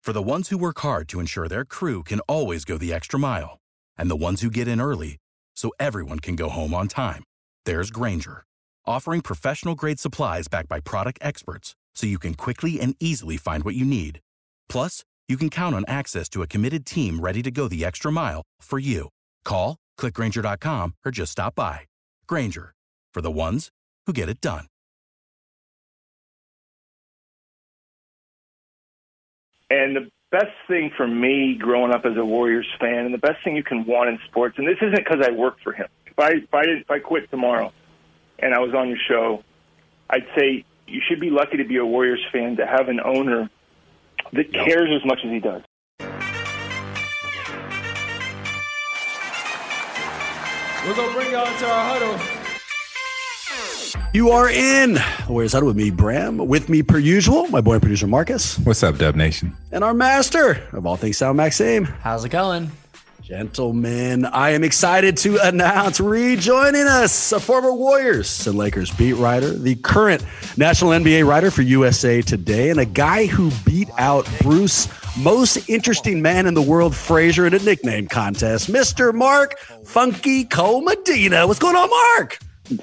For the ones who work hard to ensure their crew can always go the extra mile, and the ones who get in early so everyone can go home on time, there's Grainger, offering professional-grade supplies backed by product experts so you can quickly and easily find what you need. Plus, you can count on access to a committed team ready to go the extra mile for you. Call, click Grainger.com, or just stop by. Grainger, for the ones who get it done. And the best thing for me growing up as a Warriors fan, and the best thing you can want in sports, and this isn't because I work for him. If I quit tomorrow and I was on your show, I'd say you should be lucky to be a Warriors fan, to have an owner that cares as much as he does. We're going to bring y'all into our huddle. You are in Warriors Huddle with me, Bram. With me, per usual, my boy and producer, Marcus. What's up, Dub Nation? And our master of all things sound, Maxime. How's it going? Gentlemen, I am excited to announce rejoining us, a former Warriors and Lakers beat writer, the current national NBA writer for USA Today, and a guy who beat out Bruce, most interesting man in the world, Frazier, in a nickname contest, Mr. Mark Funky Cole Medina. What's going on, Mark?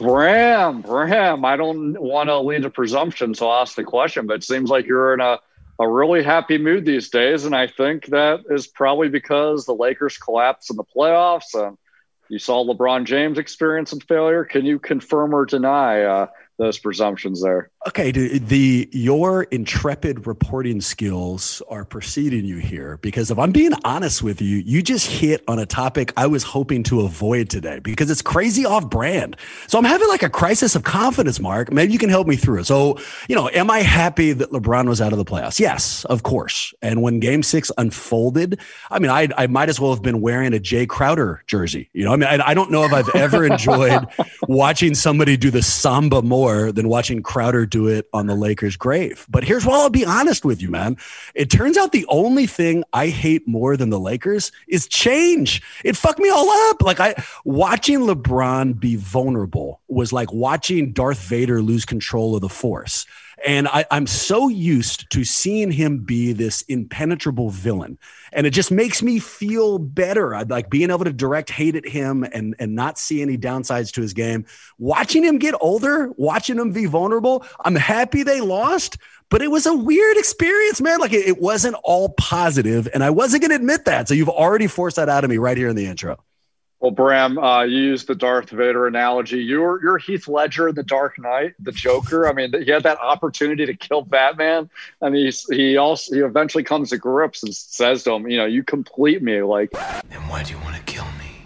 Bram, I don't want to lead to presumption, so I'll ask the question, but it seems like you're in a really happy mood these days, and I think that is probably because the Lakers collapsed in the playoffs and you saw LeBron James experience some failure. Can you confirm or deny those presumptions there? Okay, dude, your intrepid reporting skills are preceding you here, because if I'm being honest with you, you just hit on a topic I was hoping to avoid today because it's crazy off brand. So I'm having like a crisis of confidence, Mark. Maybe you can help me through it. So, am I happy that LeBron was out of the playoffs? Yes, of course. And when Game 6 unfolded, I mean, I might as well have been wearing a Jay Crowder jersey. I don't know if I've ever enjoyed watching somebody do the samba more than watching Crowder do it on the Lakers' grave. But here's what I'll be honest with you, man. It turns out the only thing I hate more than the Lakers is change. It fucked me all up. Watching LeBron be vulnerable was like watching Darth Vader lose control of the Force. And I'm so used to seeing him be this impenetrable villain. And it just makes me feel better. I'd like being able to direct hate at him and not see any downsides to his game. Watching him get older, watching him be vulnerable, I'm happy they lost, but it was a weird experience, man. It wasn't all positive, and I wasn't going to admit that. So you've already forced that out of me right here in the intro. Well, Bram, you used the Darth Vader analogy. You're Heath Ledger in The Dark Knight, the Joker. I mean, he had that opportunity to kill Batman, and he eventually comes to grips and says to him, you complete me. Like, then why do you want to kill me?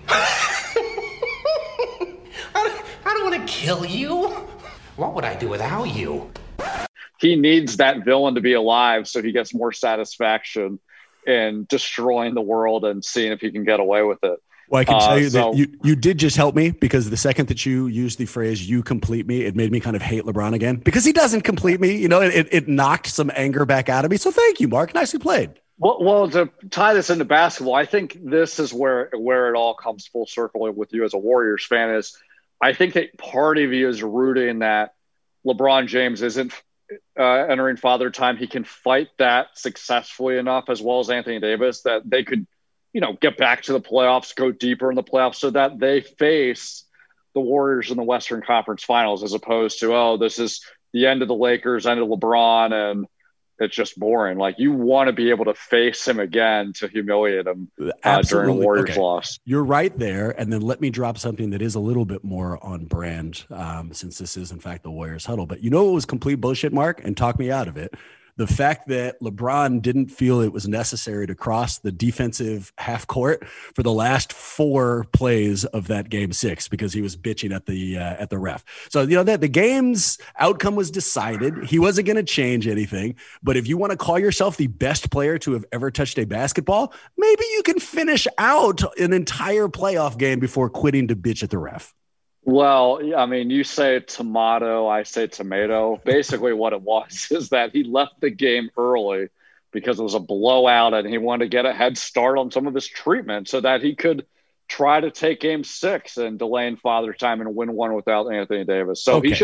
I don't want to kill you. What would I do without you? He needs that villain to be alive so he gets more satisfaction in destroying the world and seeing if he can get away with it. Well, I can tell you that you did just help me, because the second that you used the phrase "you complete me," it made me kind of hate LeBron again, because he doesn't complete me. It knocked some anger back out of me. So thank you, Mark. Nicely played. Well, to tie this into basketball, I think this is where it all comes full circle with you as a Warriors fan. Is I think that part of you is rooting that LeBron James isn't entering father time. He can fight that successfully enough, as well as Anthony Davis, that they could get back to the playoffs, go deeper in the playoffs, so that they face the Warriors in the Western Conference Finals, as opposed to, this is the end of the Lakers, end of LeBron, and it's just boring. Like, you want to be able to face him again to humiliate him during a Warriors loss. You're right there. And then let me drop something that is a little bit more on brand, since this is, in fact, the Warriors huddle. But it was complete bullshit, Mark, and talk me out of it. The fact that LeBron didn't feel it was necessary to cross the defensive half court for the last 4 plays of that Game 6 because he was bitching at the ref. So, that the game's outcome was decided. He wasn't going to change anything. But if you want to call yourself the best player to have ever touched a basketball, maybe you can finish out an entire playoff game before quitting to bitch at the ref. Well, I mean, you say tomato, I say tomato. Basically what it was is that he left the game early because it was a blowout and he wanted to get a head start on some of his treatment so that he could try to take Game 6 and delay in father time and win one without Anthony Davis. So He's just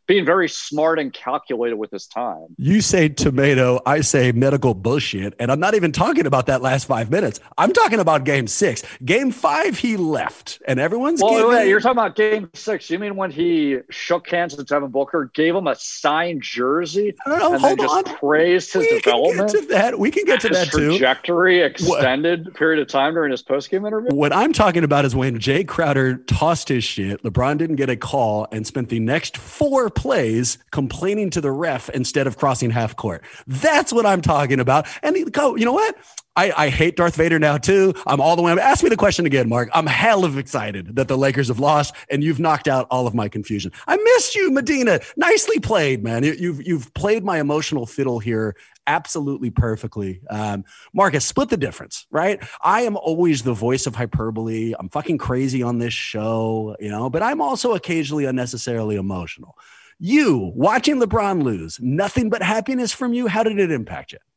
being very smart and calculated with his time. You say tomato, I say medical bullshit. And I'm not even talking about that last 5 minutes. I'm talking about game 6. Game 5, he left. And everyone's you're talking about game 6. You mean when he shook hands with Devin Booker, gave him a signed jersey, and then just praised his development? We can get to that too. Trajectory extended period of time during his postgame interview? What I'm talking about is when Jay Crowder tossed his shit, LeBron didn't get a call and spent the next 4 plays complaining to the ref instead of crossing half court. That's what I'm talking about. And you know what? I hate Darth Vader now too. I'm all the way. Ask me the question again, Mark. I'm hell of excited that the Lakers have lost and you've knocked out all of my confusion. I missed you, Medina. Nicely played, man. You've played my emotional fiddle here absolutely perfectly. Marcus, split the difference, right? I am always the voice of hyperbole. I'm fucking crazy on this show, but I'm also occasionally unnecessarily emotional. You watching LeBron lose, nothing but happiness from you. How did it impact you?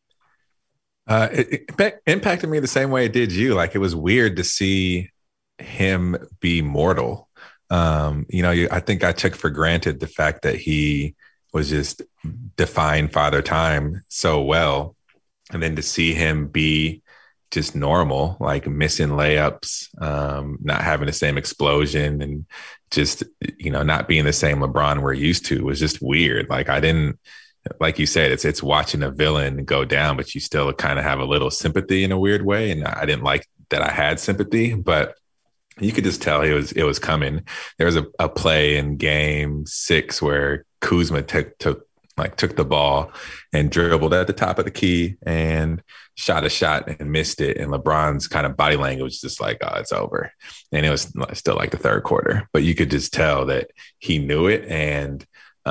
It impacted me the same way it did you. Like, it was weird to see him be mortal. I think I took for granted the fact that he was just defying Father Time so well. And then to see him be just normal, like missing layups, not having the same explosion, and just, not being the same LeBron we're used to, was just weird. Like, like you said, it's watching a villain go down, but you still kind of have a little sympathy in a weird way. And I didn't like that I had sympathy, but you could just tell it was coming. There was a play in game 6 where Kuzma took the ball and dribbled at the top of the key and shot a shot and missed it. And LeBron's kind of body language just like, oh, it's over. And it was still like the third quarter, but you could just tell that he knew it. And,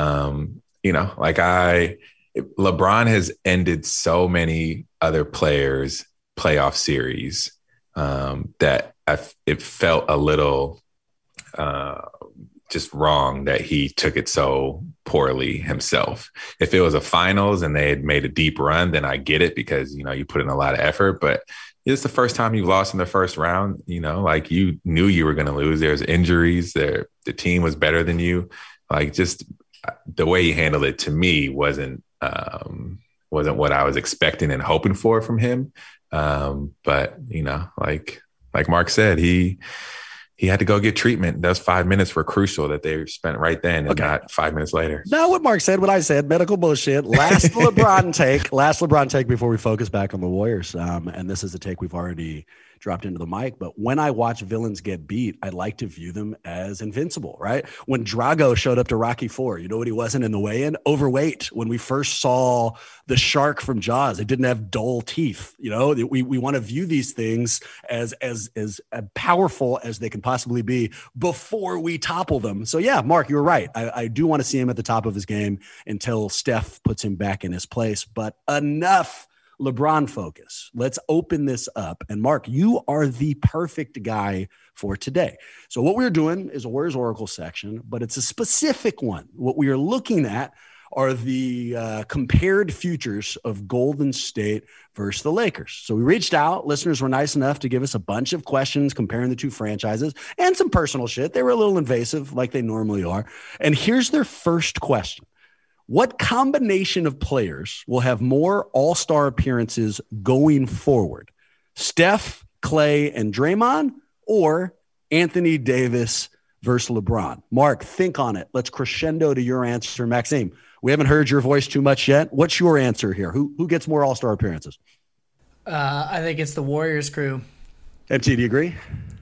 LeBron has ended so many other players' playoff series that it felt a little just wrong that he took it so poorly himself. If it was a finals and they had made a deep run, then I get it, because, you put in a lot of effort, but it's the first time you've lost in the first round, you knew you were going to lose. There's injuries there. The team was better than you. Just the way he handled it, to me, wasn't what I was expecting and hoping for from him. But, like Mark said, he had to go get treatment. Those 5 minutes were crucial that they spent right then and not 5 minutes later. Not what Mark said, what I said, medical bullshit. Last LeBron take before we focus back on the Warriors. And this is a take we've already dropped into the mic. But when I watch villains get beat, I like to view them as invincible, right? When Drago showed up to Rocky IV, you know what he wasn't in the weigh-in? Overweight. When we first saw the shark from Jaws, it didn't have dull teeth. We want to view these things as powerful as they can possibly be before we topple them. So yeah, Mark, you're right. I do want to see him at the top of his game until Steph puts him back in his place. But enough LeBron focus. Let's open this up. And Mark, you are the perfect guy for today. So what we're doing is a Warriors Oracle section, but it's a specific one. What we are looking at are the compared futures of Golden State versus the Lakers. So we reached out. Listeners were nice enough to give us a bunch of questions comparing the two franchises and some personal shit. They were a little invasive, like they normally are. And here's their first question. What combination of players will have more all-star appearances going forward? Steph, Clay, and Draymond, or Anthony Davis versus LeBron? Mark, think on it. Let's crescendo to your answer. Maxime, we haven't heard your voice too much yet. What's your answer here? Who gets more all-star appearances? I think it's the Warriors crew. MT, do you agree?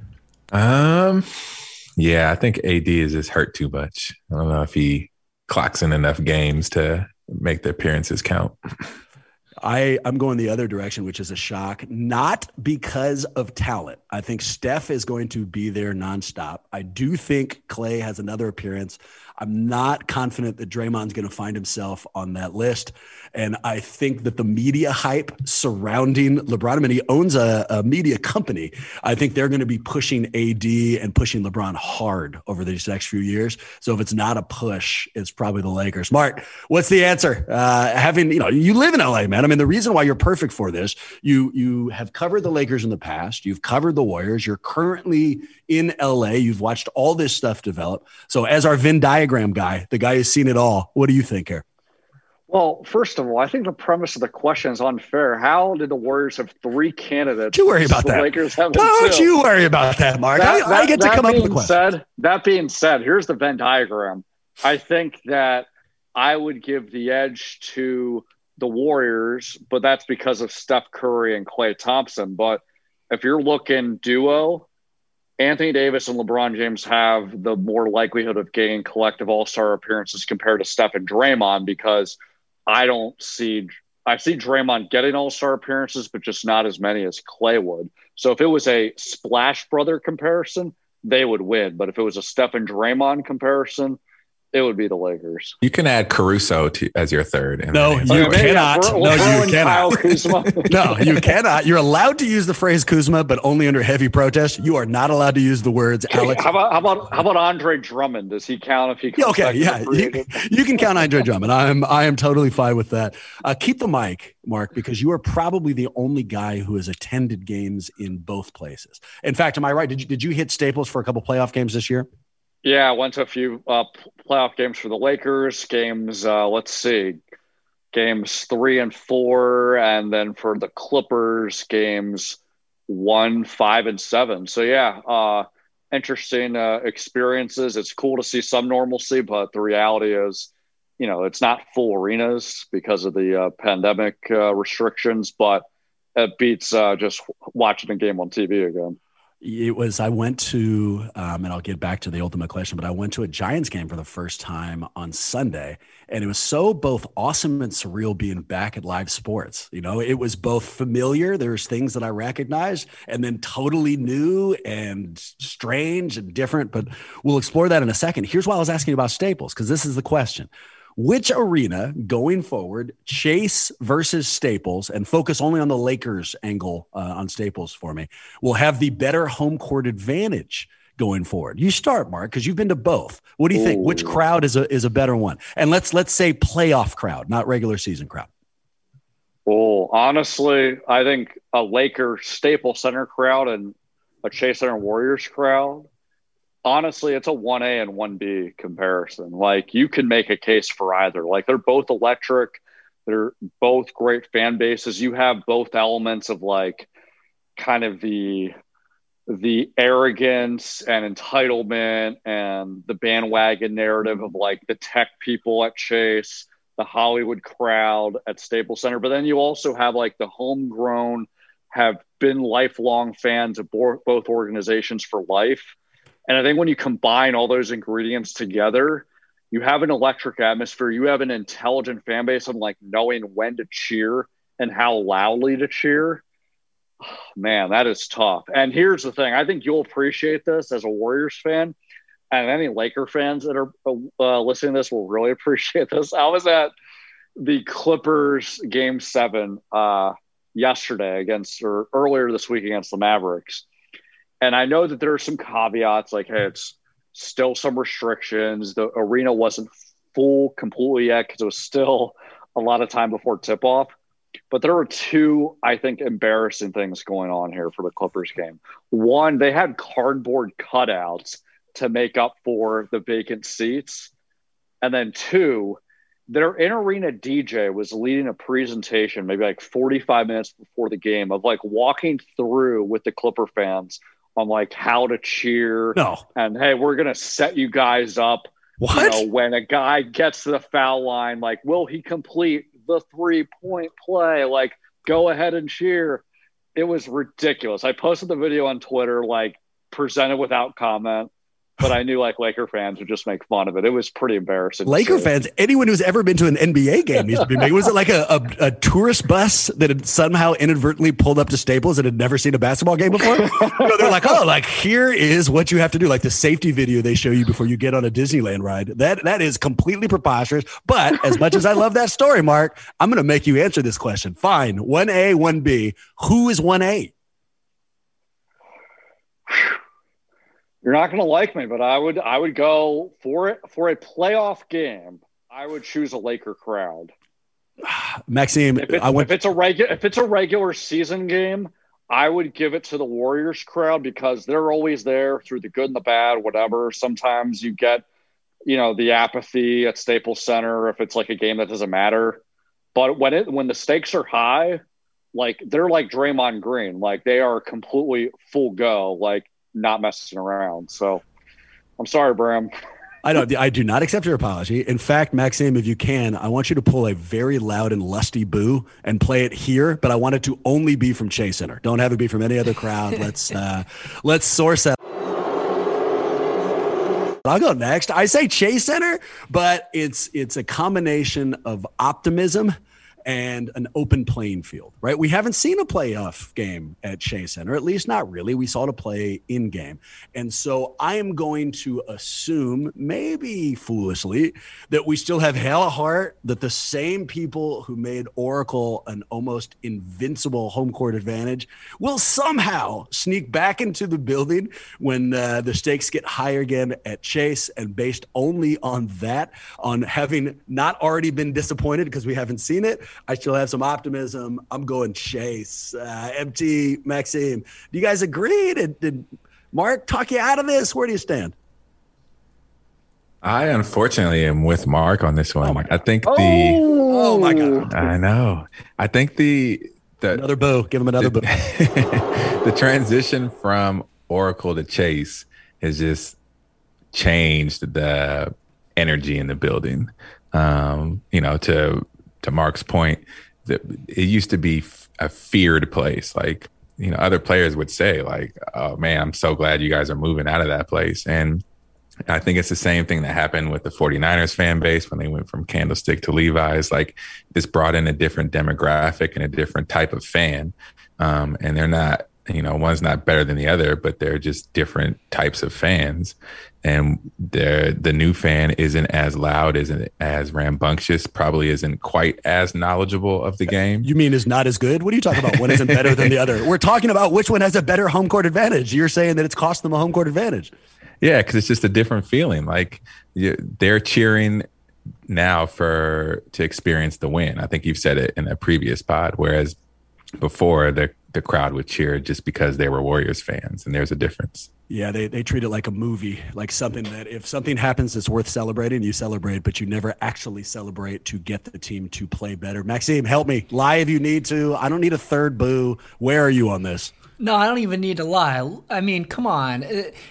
Yeah, I think AD is just hurt too much. I don't know if he clocks in enough games to make the appearances count. I'm going the other direction, which is a shock, not because of talent. I think Steph is going to be there nonstop. I do think Clay has another appearance. I'm not confident that Draymond's going to find himself on that list. And I think that the media hype surrounding LeBron, I mean, he owns a media company. I think they're going to be pushing AD and pushing LeBron hard over these next few years. So if it's not a push, it's probably the Lakers. Mark, what's the answer? You live in LA, man. I mean, the reason why you're perfect for this, you have covered the Lakers in the past. You've covered the Warriors. You're currently in LA. You've watched all this stuff develop. So as our Venn diagram diagram guy, the guy who's seen it all. What do you think here? Well, first of all, I think the premise of the question is unfair. How did the Warriors have 3 candidates? Don't worry about that. Lakers have Don't 2? you worry about that, Mark. I get to come up with a question. That being said, here's the Venn diagram. I think that I would give the edge to the Warriors, but that's because of Steph Curry and Klay Thompson. But if you're looking duo, Anthony Davis and LeBron James have the more likelihood of getting collective all-star appearances compared to Steph and Draymond, because I see Draymond getting all-star appearances, but just not as many as Klay would. So if it was a Splash Brother comparison, they would win. But if it was a Steph and Draymond comparison, it would be the Lakers. You can add Caruso as your third. No, you cannot. No, you cannot. No, you cannot. You're allowed to use the phrase Kuzma, but only under heavy protest. You are not allowed to use the words Alex. How about Andre Drummond? Does he count if he comes back? Yeah. You can count Andre Drummond. I am totally fine with that. Keep the mic, Mark, because you are probably the only guy who has attended games in both places. In fact, am I right? Did you hit Staples for a couple playoff games this year? Yeah, I went to a few playoff games for the Lakers. Games, games 3 and 4, and then for the Clippers, games 1, 5, and 7. So yeah, interesting experiences. It's cool to see some normalcy, but the reality is, it's not full arenas because of the pandemic restrictions. But it beats just watching a game on TV again. I went to, and I'll get back to the ultimate question, but I went to a Giants game for the first time on Sunday, and it was so both awesome and surreal being back at live sports. It was both familiar. There's things that I recognized, and then totally new and strange and different, but we'll explore that in a second. Here's why I was asking about Staples, because this is the question. Which arena going forward, Chase versus Staples, and focus only on the Lakers angle on Staples for me, will have the better home court advantage going forward? You start, Mark, because you've been to both. What do you think? Which crowd is a better one? And let's say playoff crowd, not regular season crowd. Well, honestly, I think a Lakers Staples Center crowd and a Chase Center Warriors crowd, honestly, it's a 1A and 1B comparison. Like, you can make a case for either. Like, they're both electric. They're both great fan bases. You have both elements of, like, kind of the arrogance and entitlement and the bandwagon narrative of, like, the tech people at Chase, the Hollywood crowd at Staples Center. But then you also have, like, the homegrown, have been lifelong fans of both organizations for life. And I think when you combine all those ingredients together, you have an electric atmosphere. You have an intelligent fan base on, like, knowing when to cheer and how loudly to cheer. Oh, man, that is tough. And here's the thing. I think you'll appreciate this as a Warriors fan, and any Laker fans that are listening to this will really appreciate this. I was at the Clippers Game 7 yesterday earlier this week against the Mavericks. And I know that there are some caveats, like, hey, it's still some restrictions. The arena wasn't full completely yet because it was still a lot of time before tip-off. But there were 2, I think, embarrassing things going on here for the Clippers game. One, they had cardboard cutouts to make up for the vacant seats. And then 2, their in-arena DJ was leading a presentation maybe like 45 minutes before the game of, like, walking through with the Clipper fans on, like, how to cheer. No. And, hey, we're going to set you guys up. What? When a guy gets to the foul line, like, will he complete the 3-point play? Like, go ahead and cheer. It was ridiculous. I posted the video on Twitter, like, presented without comment. But I knew, like, Laker fans would just make fun of it. It was pretty embarrassing. Laker fans, anyone who's ever been to an NBA game needs to be making. Was it like a tourist bus that had somehow inadvertently pulled up to Staples and had never seen a basketball game before? They're like, oh, like, here is what you have to do. Like the safety video they show you before you get on a Disneyland ride. That is completely preposterous. But as much as I love that story, Mark, I'm going to make you answer this question. Fine. 1A, 1B. Who is 1A? You're not going to like me, but I would go for it for a playoff game. I would choose a Laker crowd. Maxime, if it's a regular season game, I would give it to the Warriors crowd because they're always there through the good and the bad, whatever. Sometimes you get the apathy at Staples Center if it's like a game that doesn't matter. But when the stakes are high, like they're like Draymond Green, like they are completely full go, like not messing around. So I'm sorry, Bram. I do not accept your apology. In fact, Maxime, if you can, I want you to pull a very loud and lusty boo and play it here, but I want it to only be from Chase Center. Don't have it be from any other crowd. Let's source that. I'll go next. I say Chase Center, but it's a combination of optimism and an open playing field, right? We haven't seen a playoff game at Chase Center, at least not really. We saw it play in game. And so I am going to assume, maybe foolishly, that we still have hella heart, that the same people who made Oracle an almost invincible home court advantage will somehow sneak back into the building when the stakes get higher again at Chase. And based only on that, on having not already been disappointed because we haven't seen it, I still have some optimism. I'm going Chase. MT, Maxime, do you guys agree? Did Mark talk you out of this? Where do you stand? I unfortunately am with Mark on this one. I think oh my God. I know. I think the another boo. Give him another boo. The transition from Oracle to Chase has just changed the energy in the building. To Mark's point, that it used to be a feared place. Like, other players would say like, oh man, I'm so glad you guys are moving out of that place. And I think it's the same thing that happened with the 49ers fan base when they went from Candlestick to Levi's. Like, this brought in a different demographic and a different type of fan. And they're not, one's not better than the other, but they're just different types of fans. And the new fan isn't as loud, isn't as rambunctious, probably isn't quite as knowledgeable of the game. You mean is not as good? What are you talking about? One isn't better than the other. We're talking about which one has a better home court advantage. You're saying that it's cost them a home court advantage. Yeah, because it's just a different feeling. Like, they're cheering now to experience the win. I think you've said it in a previous pod, whereas before the crowd would cheer just because they were Warriors fans, and there's a difference. Yeah, they treat it like a movie, like something that if something happens that's worth celebrating, you celebrate, but you never actually celebrate to get the team to play better. Maxime, help me. Lie if you need to. I don't need a third boo. Where are you on this? No, I don't even need to lie. I mean, come on.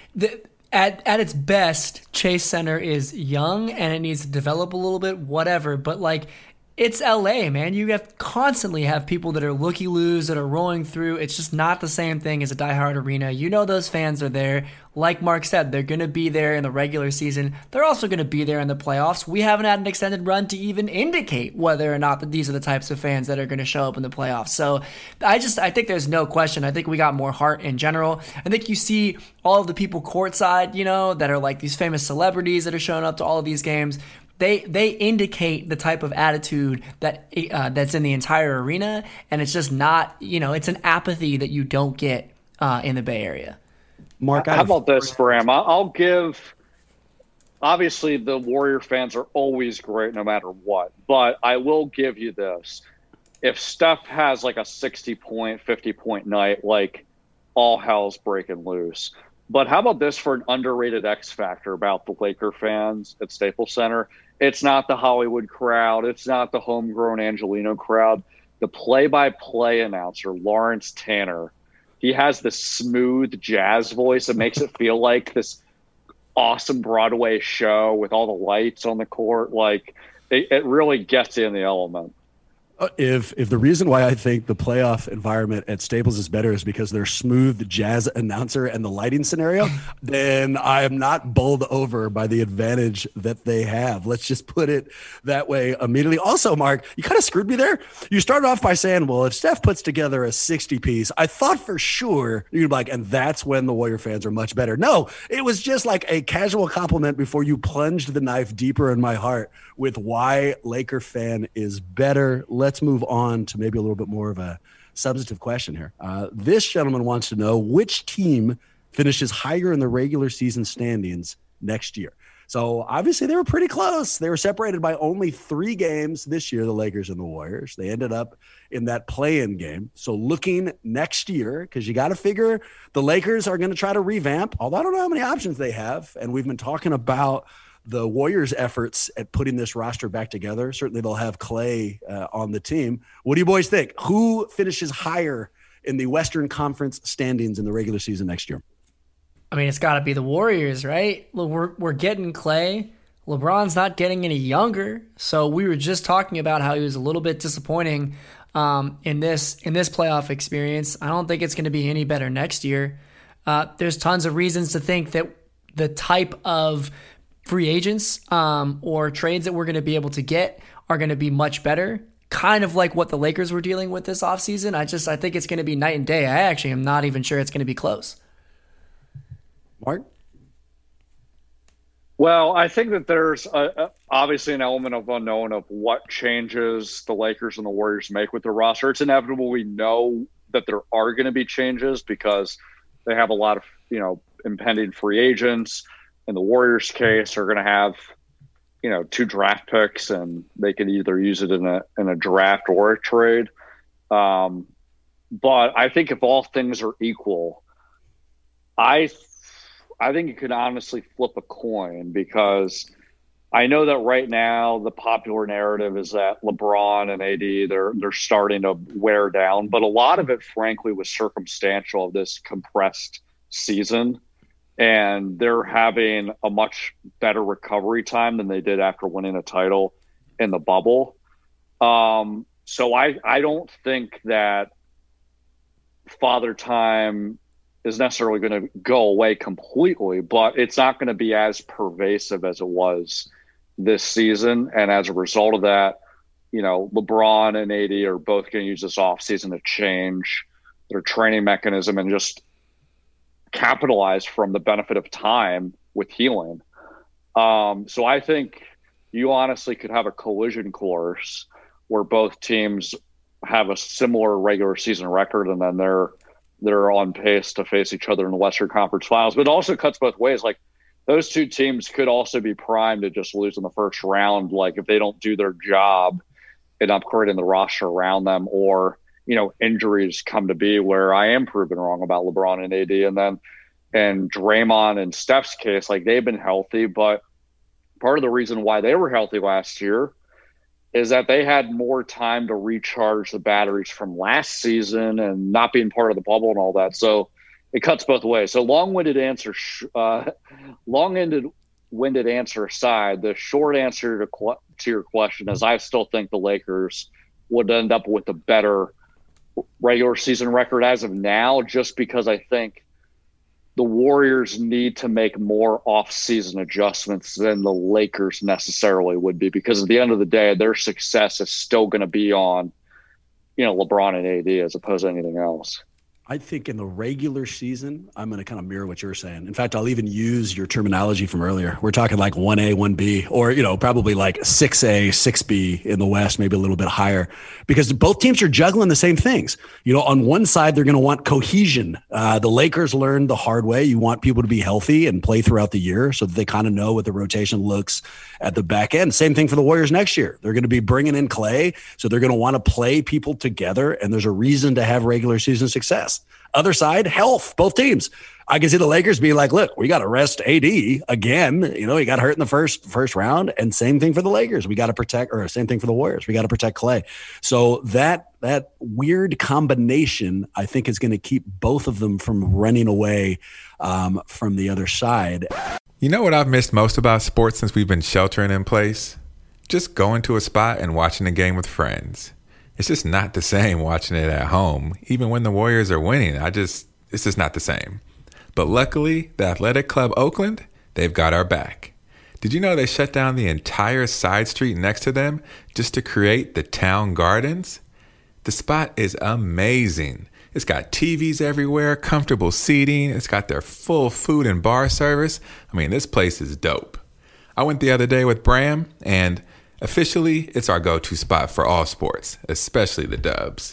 At its best, Chase Center is young and it needs to develop a little bit, whatever. But like, it's LA, man. You constantly have people that are looky-loos, that are rolling through. It's just not the same thing as a diehard arena. Those fans are there. Like Mark said, they're going to be there in the regular season. They're also going to be there in the playoffs. We haven't had an extended run to even indicate whether or not that these are the types of fans that are going to show up in the playoffs. So I think there's no question. I think we got more heart in general. I think you see all of the people courtside, that are like these famous celebrities that are showing up to all of these games. They indicate the type of attitude that's in the entire arena, and it's just not, it's an apathy that you don't get in the Bay Area. Mark, how about this, Bram? I'll give. Obviously, the Warrior fans are always great no matter what, but I will give you this: if Steph has like a 60-point, 50-point night, like all hell's breaking loose. But how about this for an underrated X factor about the Laker fans at Staples Center? It's not the Hollywood crowd. It's not the homegrown Angelino crowd. The play-by-play announcer, Lawrence Tanner, he has this smooth jazz voice that makes it feel like this awesome Broadway show with all the lights on the court. Like, it really gets you in the element. If the reason why I think the playoff environment at Staples is better is because they're smooth jazz announcer and the lighting scenario, then I am not bowled over by the advantage that they have. Let's just put it that way immediately. Also, Mark, you kind of screwed me there. You started off by saying, well, if Steph puts together a 60-piece, I thought for sure you'd be like, and that's when the Warrior fans are much better. No, it was just like a casual compliment before you plunged the knife deeper in my heart with why Laker fan is better. Let's move on to maybe a little bit more of a substantive question here. This gentleman wants to know which team finishes higher in the regular season standings next year. So obviously they were pretty close. They were separated by only 3 games this year, the Lakers and the Warriors. They ended up in that play-in game. So looking next year, because you got to figure the Lakers are going to try to revamp, although I don't know how many options they have. And we've been talking about the Warriors' efforts at putting this roster back together. Certainly they'll have Clay on the team. What do you boys think? Who finishes higher in the Western Conference standings in the regular season next year? I mean, it's got to be the Warriors, right? Look, we're getting Clay. LeBron's not getting any younger. So we were just talking about how he was a little bit disappointing in this playoff experience. I don't think it's going to be any better next year. There's tons of reasons to think that the type of free agents or trades that we're going to be able to get are going to be much better, kind of like what the Lakers were dealing with this offseason. I think it's going to be night and day. I actually am not even sure it's going to be close. Mark? Well, I think that there's obviously an element of unknown of what changes the Lakers and the Warriors make with their roster. It's inevitable. We know that there are going to be changes because they have a lot of, impending free agents. In the Warriors case, are going to have, 2 draft picks, and they can either use it in a draft or a trade. But I think if all things are equal, I think you could honestly flip a coin, because I know that right now the popular narrative is that LeBron and AD, they're starting to wear down, but a lot of it, frankly, was circumstantial of this compressed season. And they're having a much better recovery time than they did after winning a title in the bubble. So I don't think that Father Time is necessarily going to go away completely, but it's not going to be as pervasive as it was this season. And as a result of that, LeBron and AD are both going to use this offseason to change their training mechanism and just capitalize from the benefit of time with healing. So I think you honestly could have a collision course where both teams have a similar regular season record, and then they're on pace to face each other in the Western Conference Finals. But it also cuts both ways. Like, those two teams could also be primed to just lose in the first round, like if they don't do their job in upgrading the roster around them, or injuries come to be, where I am proven wrong about LeBron and AD. And Draymond and Steph's case, like, they've been healthy, but part of the reason why they were healthy last year is that they had more time to recharge the batteries from last season and not being part of the bubble and all that. So it cuts both ways. So long-winded answer aside, the short answer to your question is I still think the Lakers would end up with a better regular season record as of now, just because I think the Warriors need to make more off-season adjustments than the Lakers necessarily would be, because at the end of the day, their success is still going to be on, LeBron and AD as opposed to anything else. I think in the regular season, I'm going to kind of mirror what you're saying. In fact, I'll even use your terminology from earlier. We're talking like 1A, 1B, or, probably like 6A, 6B in the West, maybe a little bit higher, because both teams are juggling the same things. On one side, they're going to want cohesion. The Lakers learned the hard way. You want people to be healthy and play throughout the year so that they kind of know what the rotation looks at the back end. Same thing for the Warriors next year. They're going to be bringing in Clay, so they're going to want to play people together, and there's a reason to have regular season success. Other side, health, both teams. I can see the Lakers being like, look, we got to rest AD again. He got hurt in the first round. And same thing for the Lakers. We got to protect, or same thing for the Warriors. We got to protect Clay. So that weird combination, I think, is going to keep both of them from running away from the other side. You know what I've missed most about sports since we've been sheltering in place? Just going to a spot and watching a game with friends. It's just not the same watching it at home. Even when the Warriors are winning, it's just not the same. But luckily, the Athletic Club Oakland, they've got our back. Did you know they shut down the entire side street next to them just to create the town gardens? The spot is amazing. It's got TVs everywhere, comfortable seating. It's got their full food and bar service. I mean, this place is dope. I went the other day with Bram, and officially, it's our go-to spot for all sports, especially the Dubs.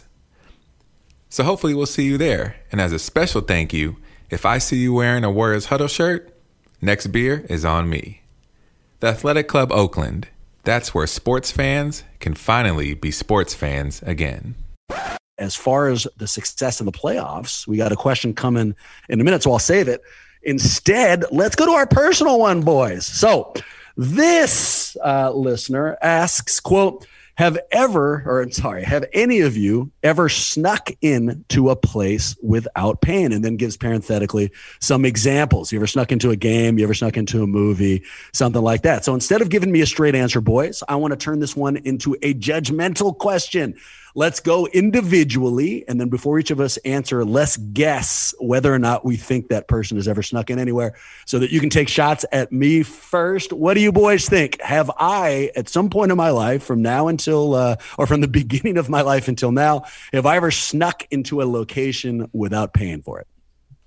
So hopefully we'll see you there. And as a special thank you, if I see you wearing a Warriors Huddle shirt, next beer is on me. The Athletic Club Oakland, that's where sports fans can finally be sports fans again. As far as the success in the playoffs, we got a question coming in a minute, so I'll save it. Instead, let's go to our personal one, boys. So This listener asks, quote, have any of you ever snuck into a place without paying? And then gives parenthetically some examples. You ever snuck into a game? You ever snuck into a movie? Something like that. So instead of giving me a straight answer, boys, I want to turn this one into a judgmental question. Let's go individually. And then before each of us answer, let's guess whether or not we think that person has ever snuck in anywhere so that you can take shots at me first. What do you boys think? Have I, at some point in my life from now until, or from the beginning of my life until now, have I ever snuck into a location without paying for it?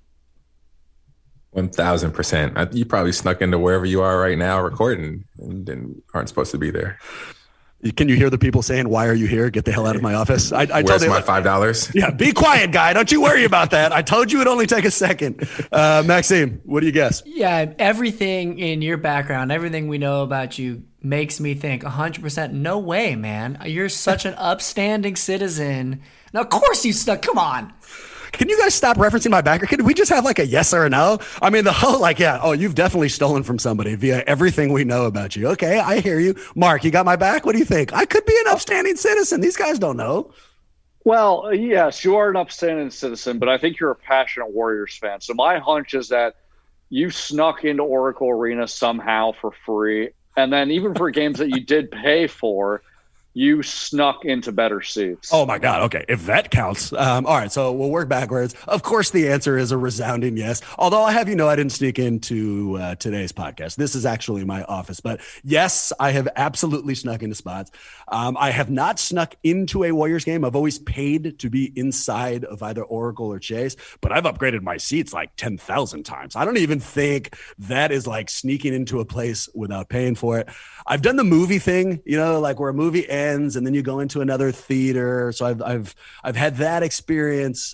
1,000%. You probably snuck into wherever you are right now recording and aren't supposed to be there. Can you hear the people saying, why are you here? Get the hell out of my office. Where's my $5? Yeah, be quiet, guy. Don't you worry about that. I told you it'd only take a second. Maxime, what do you guess? Yeah, everything in your background, everything we know about you makes me think 100% no way, man. You're such an upstanding citizen. Now, of course you snuck. Come on. Can you guys stop referencing my background? Can we just have like a yes or a no? I mean, the whole you've definitely stolen from somebody via everything we know about you. Okay, I hear you. Mark, you got my back? What do you think? I could be an upstanding citizen. These guys don't know. Well, yes, you are an upstanding citizen, but I think you're a passionate Warriors fan. So my hunch is that you snuck into Oracle Arena somehow for free. And then even for games that you did pay for, you snuck into better seats. Oh, my God. Okay. If that counts. All right. So we'll work backwards. Of course, the answer is a resounding yes. Although I have, I didn't sneak into today's podcast. This is actually my office. But yes, I have absolutely snuck into spots. I have not snuck into a Warriors game. I've always paid to be inside of either Oracle or Chase, but I've upgraded my seats like 10,000 times. I don't even think that is like sneaking into a place without paying for it. I've done the movie thing, like where a movie ends and then you go into another theater. So I've had that experience.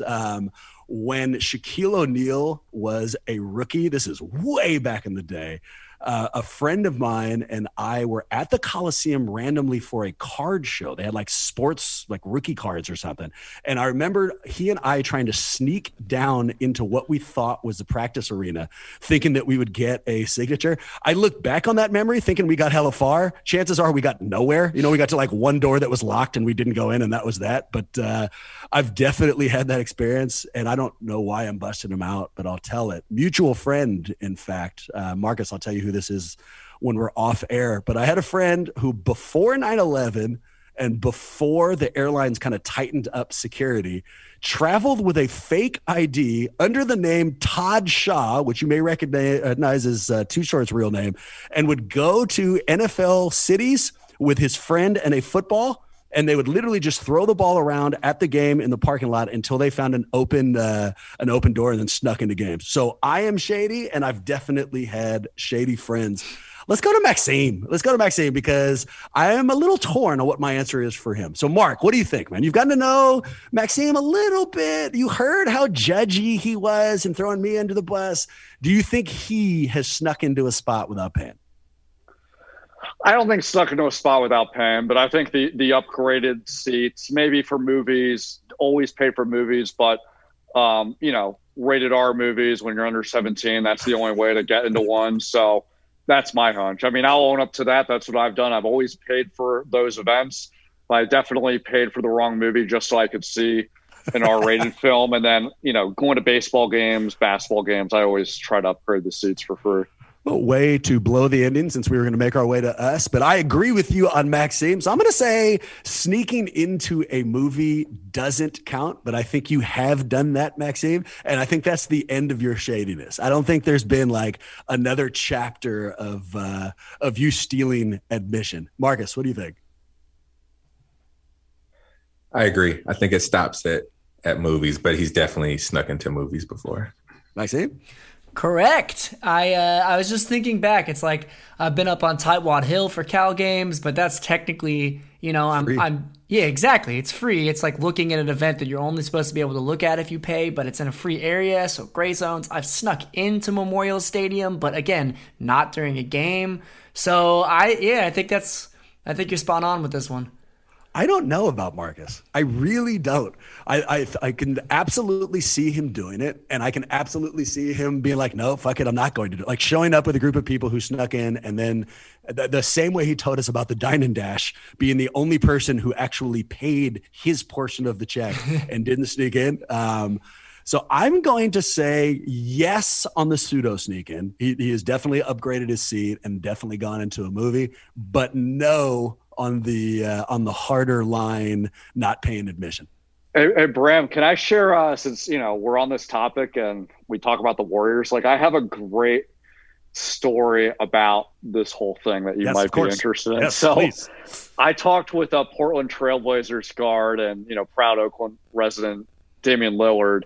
When Shaquille O'Neal was a rookie, this is way back in the day. A friend of mine and I were at the Coliseum randomly for a card show. They had like sports, like rookie cards or something. And I remember he and I trying to sneak down into what we thought was the practice arena, thinking that we would get a signature. I look back on that memory thinking we got hella far. Chances are we got nowhere. We got to like one door that was locked and we didn't go in, and that was that. But I've definitely had that experience, and I don't know why I'm busting him out, but I'll tell it. Mutual friend, in fact, Marcus, I'll tell you who this is when we're off air. But I had a friend who, before 9/11 and before the airlines kind of tightened up security, traveled with a fake ID under the name Todd Shaw, which you may recognize as Too Short's real name, and would go to NFL cities with his friend and a football. And they would literally just throw the ball around at the game in the parking lot until they found an open door and then snuck into games. So I am shady, and I've definitely had shady friends. Let's go to Maxime. Because I am a little torn on what my answer is for him. So Mark, what do you think, man? You've gotten to know Maxime a little bit. You heard how judgy he was and throwing me under the bus. Do you think he has snuck into a spot without paying? I don't think snuck into a spot without paying, but I think the upgraded seats, maybe for movies, always pay for movies, but rated R movies when you're under 17, that's the only way to get into one. So that's my hunch. I mean, I'll own up to that. That's what I've done. I've always paid for those events, but I definitely paid for the wrong movie just so I could see an R-rated film. And then, going to baseball games, basketball games, I always try to upgrade the seats for free. A way to blow the ending since we were going to make our way to us. But I agree with you on Maxime. So I'm going to say sneaking into a movie doesn't count, but I think you have done that, Maxime. And I think that's the end of your shadiness. I don't think there's been like another chapter of you stealing admission. Marcus, what do you think? I agree. I think it stops at movies, but he's definitely snuck into movies before. Maxime? Correct. I was just thinking back. It's like I've been up on Tightwad Hill for Cal games, but that's technically, I'm yeah, exactly. It's free. It's like looking at an event that you're only supposed to be able to look at if you pay, but it's in a free area, so gray zones. I've snuck into Memorial Stadium, but again, not during a game. So I think you're spot on with this one. I don't know about Marcus. I really don't. I can absolutely see him doing it, and I can absolutely see him being like, no, fuck it, I'm not going to do it. Like showing up with a group of people who snuck in, and then the same way he told us about the Dine and Dash being the only person who actually paid his portion of the check and didn't sneak in. So I'm going to say yes on the pseudo sneak in. He has definitely upgraded his seat and definitely gone into a movie, but no on the harder line, not paying admission. Hey, Bram, can I share, since, we're on this topic and we talk about the Warriors, like I have a great story about this whole thing that you might be interested in. Yes, so please. I talked with a Portland Trailblazers guard and, proud Oakland resident Damian Lillard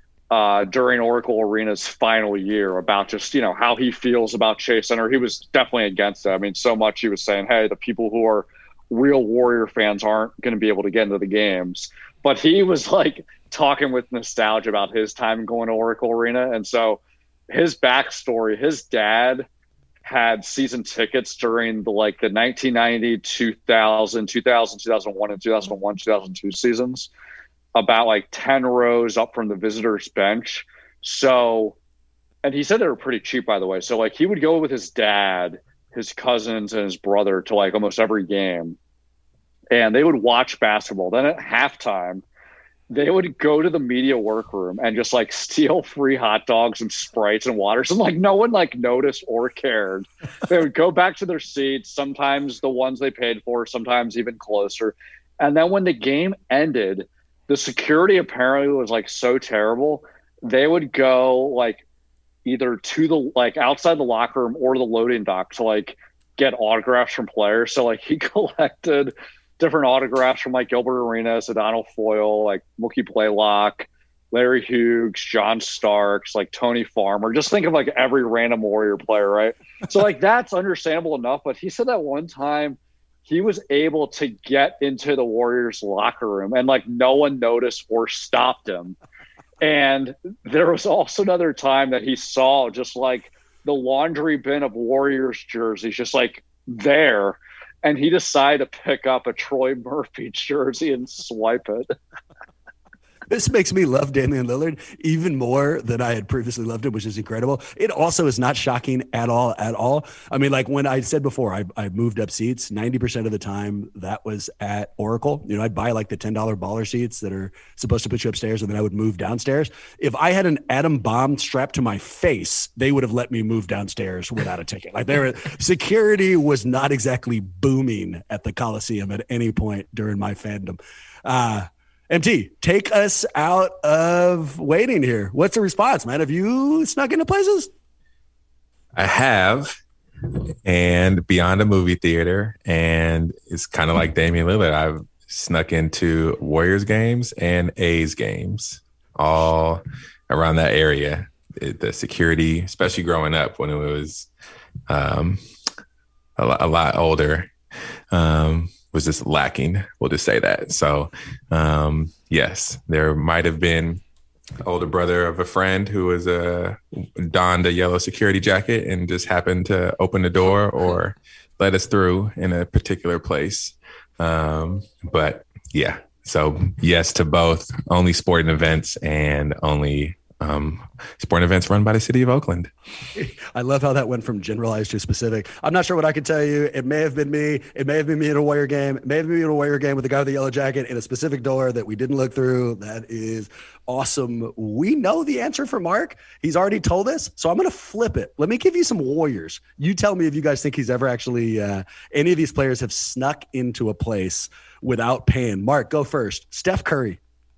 during Oracle Arena's final year about just, how he feels about Chase Center. He was definitely against it. I mean, so much he was saying, hey, the people who are real Warrior fans aren't going to be able to get into the games. But he was like talking with nostalgia about his time going to Oracle Arena. And so his backstory, his dad had season tickets during the 1990, 2000, 2001, and 2001, 2002 seasons, about 10 rows up from the visitors bench. So, and he said they were pretty cheap, by the way. So he would go with his dad, his cousins, and his brother to almost every game. And they would watch basketball. Then at halftime, they would go to the media workroom and just steal free hot dogs and Sprites and waters. And no one noticed or cared. They would go back to their seats, sometimes the ones they paid for, sometimes even closer. And then when the game ended, the security apparently was so terrible. They would go either to the outside the locker room or the loading dock to get autographs from players. So he collected different autographs from Gilbert Arenas, Adonal Foyle, Mookie Blaylock, Larry Hughes, John Starks, Tony Farmer. Just think of every random Warrior player, right? So that's understandable enough. But he said that one time he was able to get into the Warriors locker room and no one noticed or stopped him. And there was also another time that he saw just the laundry bin of Warriors jerseys just there. And he decided to pick up a Troy Murphy jersey and swipe it. This makes me love Damian Lillard even more than I had previously loved him, which is incredible. It also is not shocking at all. I mean, when I said before, I moved up seats, 90% of the time that was at Oracle. I'd buy the $10 baller seats that are supposed to put you upstairs, and then I would move downstairs. If I had an atom bomb strapped to my face, they would have let me move downstairs without a ticket. Security was not exactly booming at the Coliseum at any point during my fandom. MT, take us out of waiting here. What's the response, man? Have you snuck into places? I have, and beyond a movie theater, and it's kind of like Damian Lillard. I've snuck into Warriors games and A's games, all around that area. The security, especially growing up when it was a lot older, was just lacking. We'll just say that. So, yes, there might have been an older brother of a friend who was donned a yellow security jacket and just happened to open the door or let us through in a particular place. But yeah, so yes to both. Only sporting events and only sporting events run by the city of Oakland. I love how that went from generalized to specific. I'm not sure what I can tell you. It may have been me. It may have been me in a Warrior game. It may have been me in a Warrior game with the guy with the yellow jacket in a specific door that we didn't look through. That is awesome. We know the answer for Mark. He's already told us. So I'm going to flip it. Let me give you some Warriors. You tell me if you guys think he's ever actually, any of these players have snuck into a place without paying. Mark, go first. Steph Curry.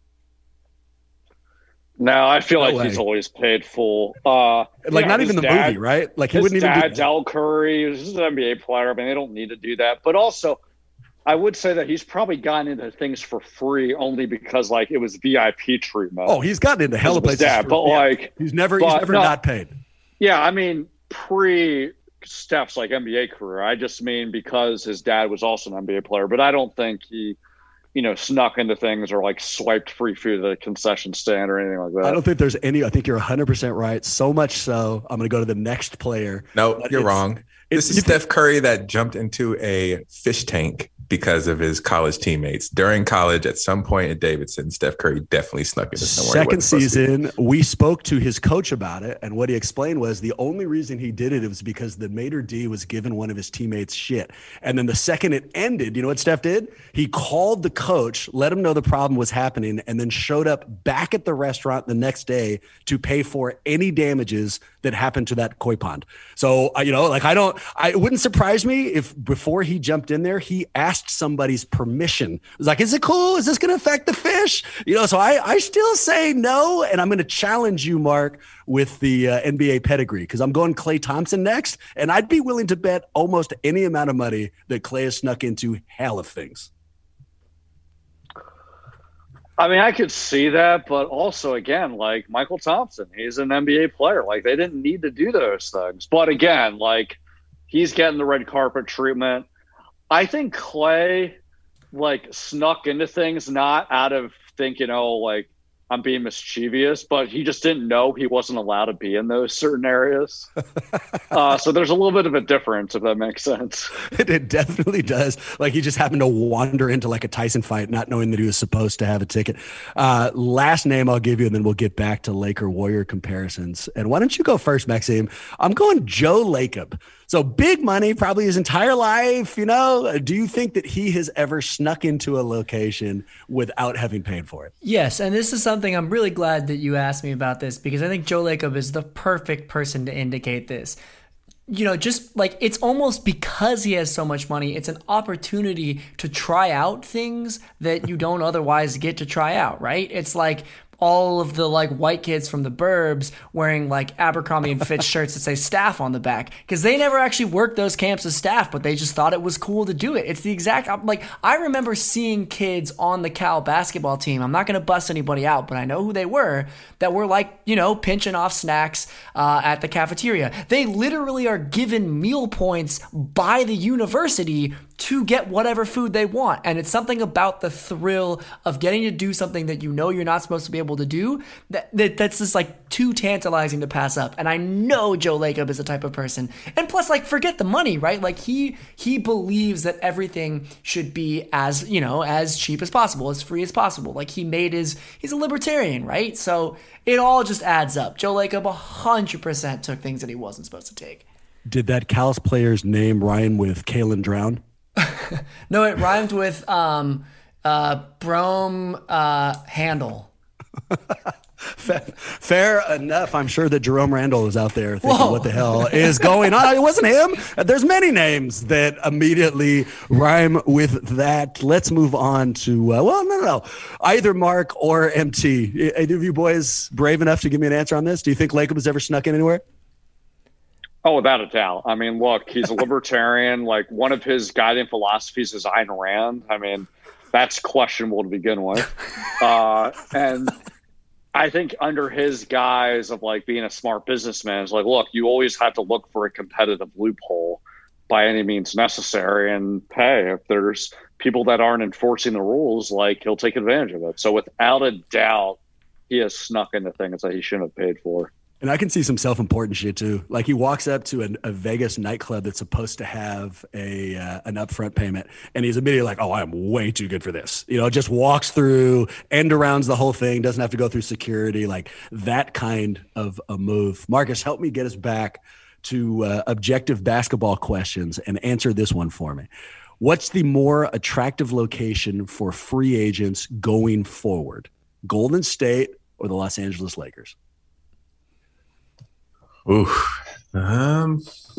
No, I feel he's always paid full. Not even the movie, right? He wouldn't even. His dad, Del Curry, is an NBA player. I mean, they don't need to do that. But also, I would say that he's probably gotten into things for free only because it was VIP treatment. Oh, he's gotten into hella places. He's never not paid. Yeah, I mean, pre Steph's NBA career. I just mean because his dad was also an NBA player, but I don't think he snuck into things or swiped free food at a concession stand or anything like that. I don't think there's any. I think you're 100% right. So much so, I'm going to go to the next player. No, you're wrong. This is Steph Curry that jumped into a fish tank because of his college teammates. During college, at some point at Davidson, Steph Curry definitely snuck into somewhere. Second season, we spoke to his coach about it, and what he explained was the only reason he did it was because the maitre d' was giving one of his teammates shit. And then the second it ended, you know what Steph did? He called the coach, let him know the problem was happening, and then showed up back at the restaurant the next day to pay for any damages that happened to that koi pond. So, it wouldn't surprise me if before he jumped in there, he asked somebody's permission. It was like, is it cool? Is this going to affect the fish? So I still say no. And I'm going to challenge you, Mark, with the NBA pedigree, because I'm going Klay Thompson next. And I'd be willing to bet almost any amount of money that Klay has snuck into hell of things. I mean, I could see that, but also, again, like Michael Thompson, he's an NBA player. Like, they didn't need to do those things. But again, like, he's getting the red carpet treatment. I think Klay, like, snuck into things not out of thinking, I'm being mischievous, but he just didn't know he wasn't allowed to be in those certain areas. So there's a little bit of a difference, if that makes sense. It definitely does. Like, he just happened to wander into like a Tyson fight, not knowing that he was supposed to have a ticket. Last name I'll give you, and then we'll get back to Laker Warrior comparisons. And why don't you go first, Maxime? I'm going Joe Lacob. So big money, probably his entire life, Do you think that he has ever snuck into a location without having paid for it? Yes, and this is something I'm really glad that you asked me about this, because I think Joe Lacob is the perfect person to indicate this. Just like, it's almost because he has so much money, it's an opportunity to try out things that you don't otherwise get to try out, right? It's like all of the like white kids from the burbs wearing like Abercrombie and Fitch shirts that say staff on the back, because they never actually worked those camps as staff, but they just thought it was cool to do it. It's the exact, like, I remember seeing kids on the Cal basketball team. I'm not going to bust anybody out, but I know who they were, that were like, pinching off snacks at the cafeteria. They literally are given meal points by the university to get whatever food they want. And it's something about the thrill of getting to do something that you're not supposed to be able to do that's just like too tantalizing to pass up. And I know Joe Lacob is the type of person. And plus, like, forget the money, right? Like, he believes that everything should be as cheap as possible, as free as possible. Like, he's a libertarian, right? So it all just adds up. Joe Lacob 100% took things that he wasn't supposed to take. Did that Cal's player's name rhyme with Kalen Drown? No, it rhymed with Brome Handle. Fair enough. I'm sure that Jerome Randall is out there thinking, what the hell is going on? It wasn't him. There's many names that immediately rhyme with that. Let's move on to, no. Either Mark or MT. Either of you boys brave enough to give me an answer on this? Do you think Lacob has ever snuck in anywhere? Oh, without a doubt. I mean, look, he's a libertarian. Like, one of his guiding philosophies is Ayn Rand. I mean, that's questionable to begin with. And I think under his guise of like being a smart businessman, it's like, look, you always have to look for a competitive loophole by any means necessary. And hey, if there's people that aren't enforcing the rules, like, he'll take advantage of it. So without a doubt, he has snuck into things that he shouldn't have paid for. And I can see some self-important shit too. Like, he walks up to a Vegas nightclub that's supposed to have an upfront payment, and he's immediately like, "Oh, I'm way too good for this." Just walks through, end arounds the whole thing, doesn't have to go through security. Like, that kind of a move. Marcus, help me get us back to objective basketball questions and answer this one for me. What's the more attractive location for free agents going forward? Golden State or the Los Angeles Lakers? I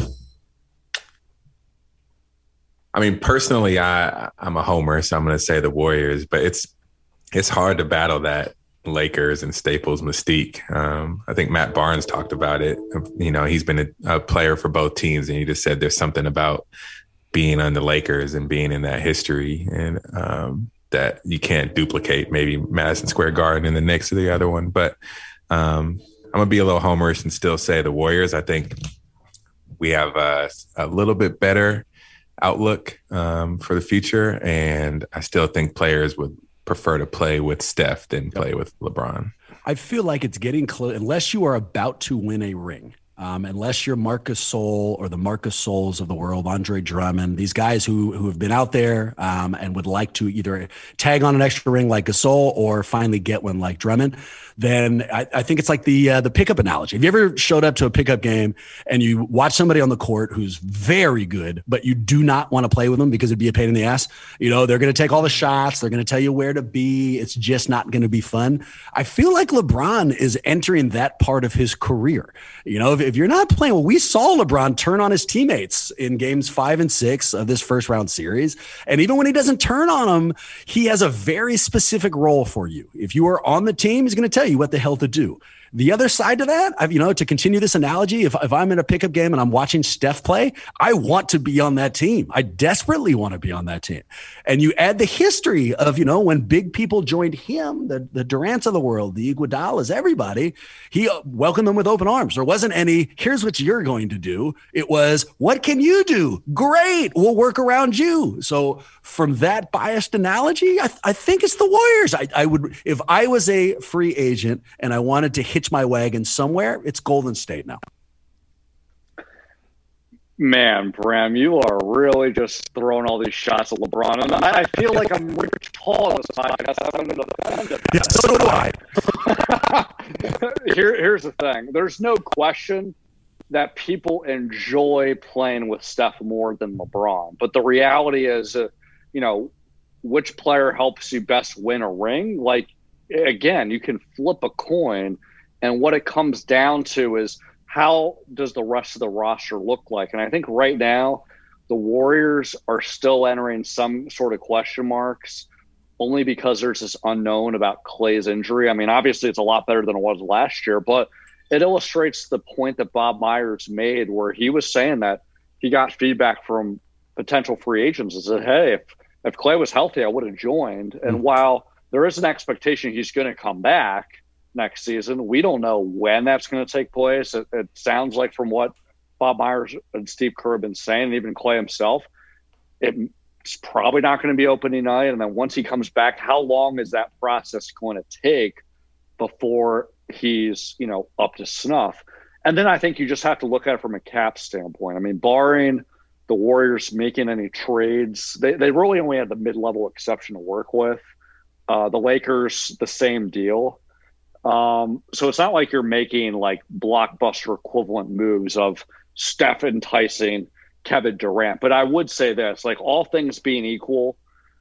mean, personally, I'm a homer, so I'm going to say the Warriors, but it's hard to battle that Lakers and Staples mystique. I think Matt Barnes talked about it. He's been a player for both teams, and he just said there's something about being on the Lakers and being in that history, and that you can't duplicate. Maybe Madison Square Garden and the Knicks are the other one, but I'm going to be a little homerish and still say the Warriors. I think we have a little bit better outlook for the future, and I still think players would prefer to play with Steph than play with LeBron. I feel like it's getting close, unless you are about to win a ring. Unless you're Marc Gasol or the Marc Gasols of the world, Andre Drummond, these guys who have been out there and would like to either tag on an extra ring like Gasol or finally get one like Drummond, then I think it's like the pickup analogy. Have you ever showed up to a pickup game and you watch somebody on the court who's very good, but you do not want to play with them because it'd be a pain in the ass? You know, they're going to take all the shots. They're going to tell you where to be. It's just not going to be fun. I feel like LeBron is entering that part of his career. You know, if you're not playing, well, we saw LeBron turn on his teammates in games 5 and 6 of this first round series. And even when he doesn't turn on them, he has a very specific role for you. If you are on the team, he's going to tell you what the hell to do. The other side to that, to continue this analogy, if I'm in a pickup game and I'm watching Steph play, I want to be on that team. I desperately want to be on that team. And you add the history of, when big people joined him, the Durants of the world, the Iguodalas, everybody, he welcomed them with open arms. There wasn't any, here's what you're going to do. It was, what can you do? Great. We'll work around you. So from that biased analogy, I think it's the Warriors. I would, if I was a free agent and I wanted to hitch my wagon somewhere, it's Golden State now. Man, Bram, you are really just throwing all these shots at LeBron. And I feel like I'm Rich Paul on this podcast. Yeah, so do I. Here's the thing. There's no question that people enjoy playing with Steph more than LeBron. But the reality is, which player helps you best win a ring? Like, again, you can flip a coin. And what it comes down to is, how does the rest of the roster look like? And I think right now the Warriors are still entering some sort of question marks only because there's this unknown about Clay's injury. I mean, obviously it's a lot better than it was last year, but it illustrates the point that Bob Myers made where he was saying that he got feedback from potential free agents and said, hey, if Clay was healthy, I would have joined. And while there is an expectation he's going to come back next season, we don't know when that's going to take place. It sounds like from what Bob Myers and Steve Kerr have been saying, and even Clay himself, it's probably not going to be opening night. And then once he comes back, how long is that process going to take before he's, up to snuff? And then I think you just have to look at it from a cap standpoint. I mean, barring the Warriors making any trades, they really only had the mid-level exception to work with. The Lakers, the same deal. So it's not like you're making like blockbuster equivalent moves of Steph enticing Kevin Durant. But I would say this, like, all things being equal,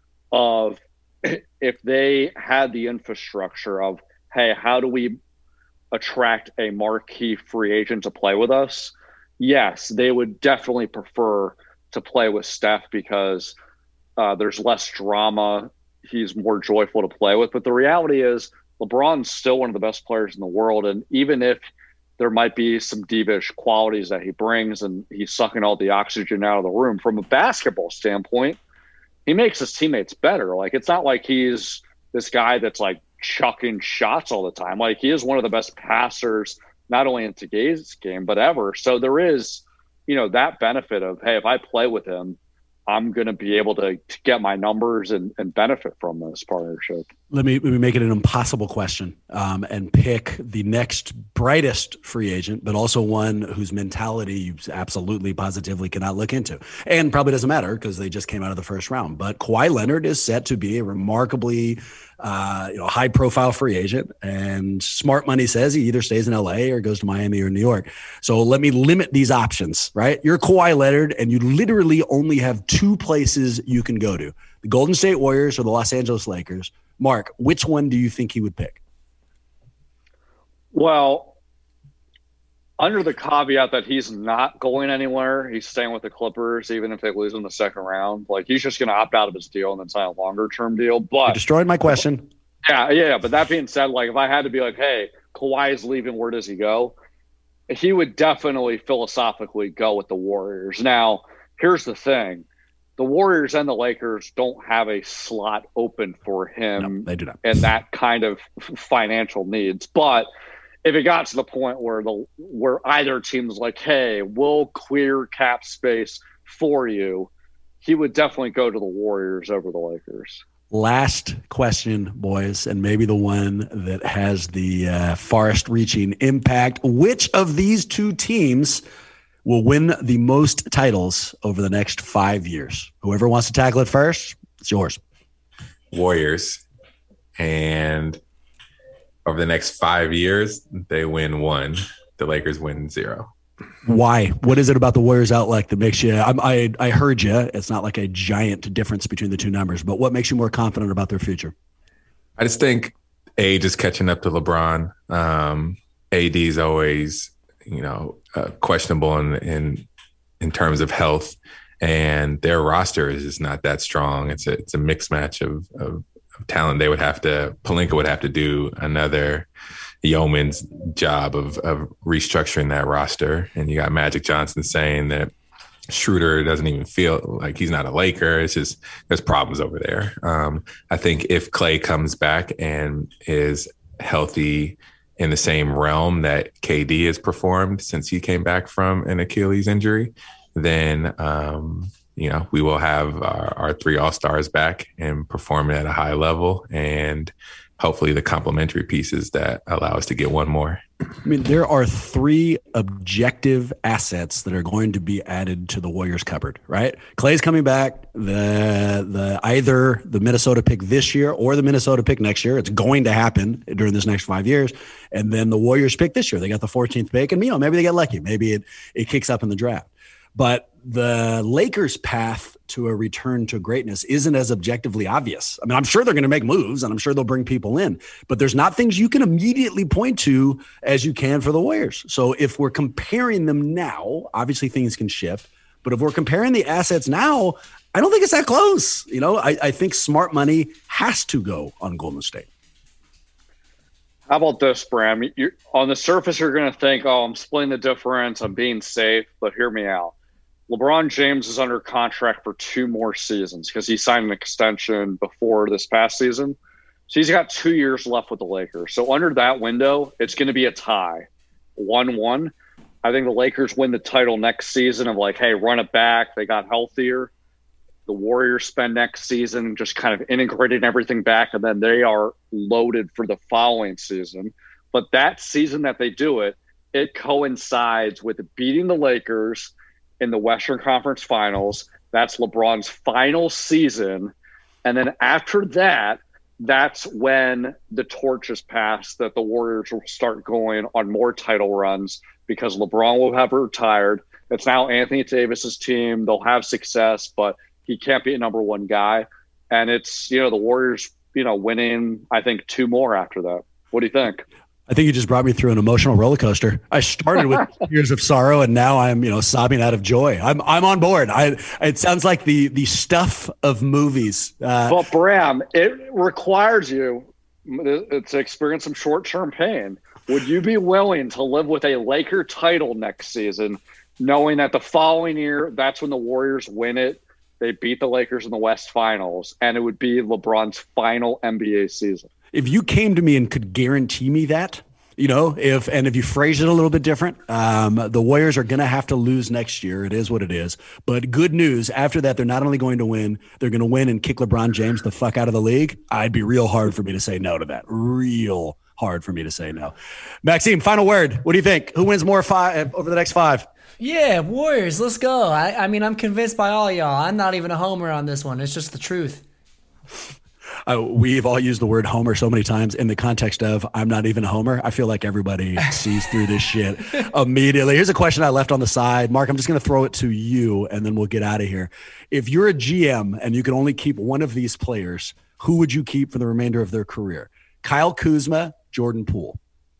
of if they had the infrastructure of, hey, how do we attract a marquee free agent to play with us? Yes, they would definitely prefer to play with Steph because there's less drama. He's more joyful to play with. But the reality is, LeBron's still one of the best players in the world. And even if there might be some divish qualities that he brings and he's sucking all the oxygen out of the room, from a basketball standpoint, he makes his teammates better. Like, it's not like he's this guy that's like chucking shots all the time. Like, he is one of the best passers, not only in today's game, but ever. So there is, that benefit of, hey, if I play with him, I'm going to be able to get my numbers and benefit from this partnership. Let me make it an impossible question and pick the next brightest free agent, but also one whose mentality you absolutely positively cannot look into. And probably doesn't matter because they just came out of the first round. But Kawhi Leonard is set to be a remarkably high profile free agent, and smart money says he either stays in LA or goes to Miami or New York. So let me limit these options, right? You're Kawhi Leonard and you literally only have two places you can go to: the Golden State Warriors or the Los Angeles Lakers. Mark, which one do you think he would pick? Well, under the caveat that he's not going anywhere, he's staying with the Clippers, even if they lose in the second round. Like, he's just going to opt out of his deal and then sign a longer-term deal. But you destroyed my question. Yeah. But that being said, like, if I had to be like, hey, Kawhi is leaving, where does he go? He would definitely philosophically go with the Warriors. Now, here's the thing. The Warriors and the Lakers don't have a slot open for him. No, they do not. And that kind of financial needs. But if it got to the point where either team's like, hey, we'll clear cap space for you, he would definitely go to the Warriors over the Lakers. Last question, boys, and maybe the one that has the farthest-reaching impact. Which of these two teams will win the most titles over the next 5 years? Whoever wants to tackle it first, it's yours. Warriors. And over the next 5 years, they win 1. The Lakers win 0. Why? What is it about the Warriors outlook that makes you? I heard you. It's not like a giant difference between the two numbers, but what makes you more confident about their future? I just think age is catching up to LeBron. AD is always, questionable in terms of health, and their roster is just not that strong. It's a mixed match of talent. Pelinka would have to do another yeoman's job of restructuring that roster. And you got Magic Johnson saying that Schroeder doesn't even feel like he's not a Laker. It's just, there's problems over there. I think if Klay comes back and is healthy in the same realm that KD has performed since he came back from an Achilles injury, then, we will have our 3 All-Stars back and performing at a high level, and hopefully the complementary pieces that allow us to get one more. I mean, there are 3 objective assets that are going to be added to the Warriors cupboard, right? Klay's coming back. The either the Minnesota pick this year or the Minnesota pick next year. It's going to happen during this next 5 years. And then the Warriors pick this year. They got the 14th pick, and maybe they get lucky. Maybe it kicks up in the draft. But the Lakers' path to a return to greatness isn't as objectively obvious. I mean, I'm sure they're going to make moves, and I'm sure they'll bring people in, but there's not things you can immediately point to as you can for the Warriors. So if we're comparing them now, obviously things can shift, but if we're comparing the assets now, I don't think it's that close. I think smart money has to go on Golden State. How about this, Bram? On the surface, you're going to think, I'm splitting the difference, I'm being safe, but hear me out. LeBron James is under contract for 2 more seasons because he signed an extension before this past season. So he's got 2 years left with the Lakers. So under that window, it's going to be a tie, 1-1. I think the Lakers win the title next season of hey, run it back. They got healthier. The Warriors spend next season just kind of integrating everything back, and then they are loaded for the following season. But that season that they do it, it coincides with beating the Lakers in the Western Conference Finals. That's LeBron's final season. And then after that, that's when the torch is passed, that the Warriors will start going on more title runs because LeBron will have retired. It's now Anthony Davis's team. They'll have success, but he can't be a number 1 guy. And it's, the Warriors, winning, I think, 2 more after that. What do you think? I think you just brought me through an emotional roller coaster. I started with years of sorrow, and now I'm, sobbing out of joy. I'm on board. It sounds like the stuff of movies. But Bram, it requires you to experience some short-term pain. Would you be willing to live with a Laker title next season, knowing that the following year, that's when the Warriors win it? They beat the Lakers in the West Finals, and it would be LeBron's final NBA season. If you came to me and could guarantee me that, if you phrase it a little bit different, the Warriors are going to have to lose next year. It is what it is. But good news, after that, they're not only going to win, they're going to win and kick LeBron James the fuck out of the league. I'd be real hard for me to say no to that. Real hard for me to say no. Maxime, final word. What do you think? Who wins more over the next 5? Yeah, Warriors, let's go. I mean, I'm convinced by all y'all. I'm not even a homer on this one. It's just the truth. We've all used the word homer so many times in the context of I'm not even a homer. I feel like everybody sees through this shit immediately. Here's a question I left on the side. Mark, I'm just going to throw it to you, and then we'll get out of here. If you're a GM and you can only keep one of these players, who would you keep for the remainder of their career? Kyle Kuzma, Jordan Poole.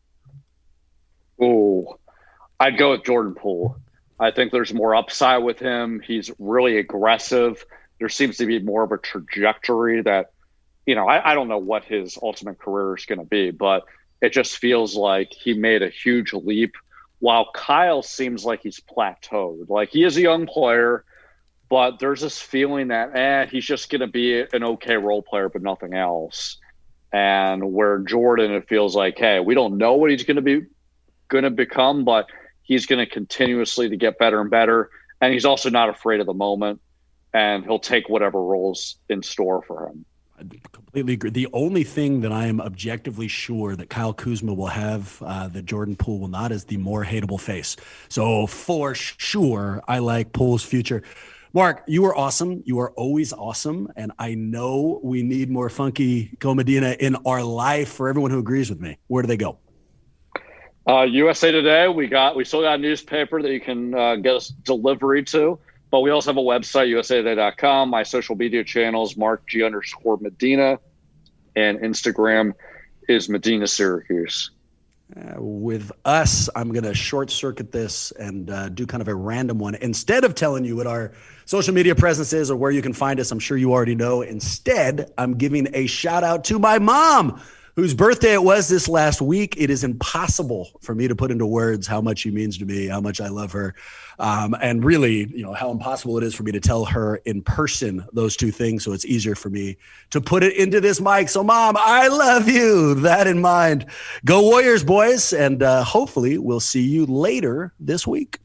Oh, I'd go with Jordan Poole. I think there's more upside with him. He's really aggressive. There seems to be more of a trajectory that, I don't know what his ultimate career is going to be, but it just feels like he made a huge leap, while Kyle seems like he's plateaued. Like, he is a young player, but there's this feeling that he's just going to be an okay role player, but nothing else. And where Jordan, it feels like, hey, we don't know what he's going to become, but he's going to continuously to get better and better. And he's also not afraid of the moment, and he'll take whatever role's in store for him. Completely agree. The only thing that I am objectively sure that Kyle Kuzma will have that Jordan Poole will not is the more hateable face. So for sure, I like Poole's future. Mark, you are awesome. You are always awesome. And I know we need more Funky Comadina in our life. For everyone who agrees with me, where do they go? USA Today. We still got a newspaper that you can get us delivery to. But we also have a website, usatoday.com. My social media channels, Mark G_Medina, and Instagram is Medina Syracuse. With us, I'm going to short circuit this and do kind of a random one. Instead of telling you what our social media presence is or where you can find us, I'm sure you already know. Instead, I'm giving a shout out to my mom, whose birthday it was this last week. It is impossible for me to put into words how much she means to me, how much I love her, and really, how impossible it is for me to tell her in person those two things. So it's easier for me to put it into this mic. So, Mom, I love you. That in mind. Go Warriors, boys, and hopefully we'll see you later this week.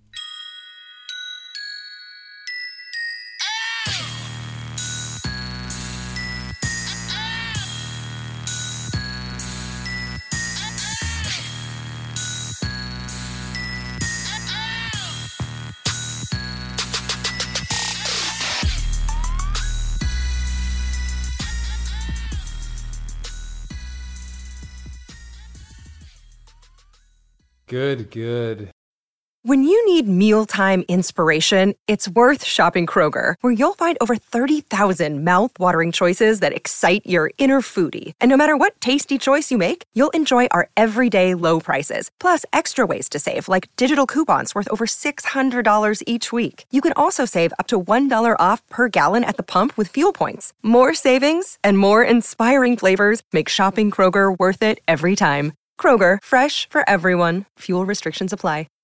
Good. When you need mealtime inspiration, it's worth shopping Kroger, where you'll find over 30,000 mouth-watering choices that excite your inner foodie. And no matter what tasty choice you make, you'll enjoy our everyday low prices, plus extra ways to save, like digital coupons worth over $600 each week. You can also save up to $1 off per gallon at the pump with fuel points. More savings and more inspiring flavors make shopping Kroger worth it every time. Kroger, fresh for everyone. Fuel restrictions apply.